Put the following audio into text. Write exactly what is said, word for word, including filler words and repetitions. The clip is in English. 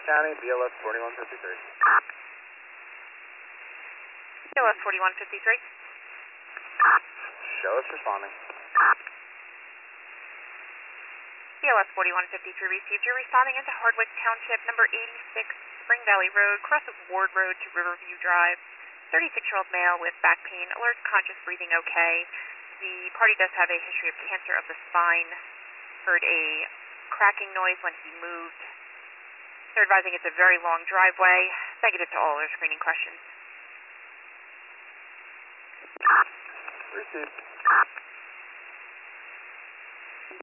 County, B L S forty-one fifty-three. B L S forty-one fifty-three. Show us responding. B L S forty-one fifty-three received. You're responding into Hardwick Township, number eighty-six, Spring Valley Road, cross of Ward Road to Riverview Drive. thirty-six-year-old male with back pain, alert, conscious, breathing okay. The party does have a history of cancer of the spine. Heard a cracking noise when he moved. They're advising it's a very long driveway. Negative to all their screening questions. Received.